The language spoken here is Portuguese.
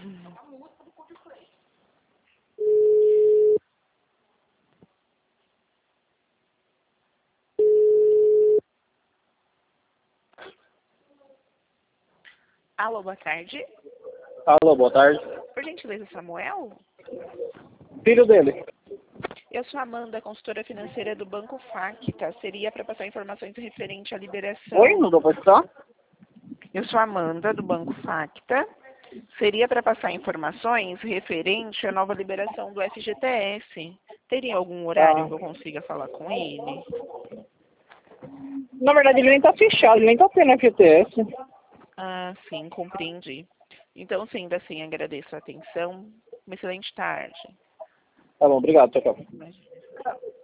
Alô, boa tarde. Alô, boa tarde. Por gentileza, Samuel? Filho dele. Eu sou Amanda, consultora financeira do Banco Facta. Seria para passar informações referente à liberação... Oi, não deu pra escutar? Eu sou Amanda, do Banco Facta. Seria para passar informações referente à nova liberação do FGTS. Teria algum horário que eu consiga falar com ele? Na verdade, ele nem tá fechado, ele nem tá tendo FTS. Ah, sim, compreendi. Então, sendo assim, agradeço a atenção. Uma excelente tarde. Tá bom, obrigado, tchau, tchau.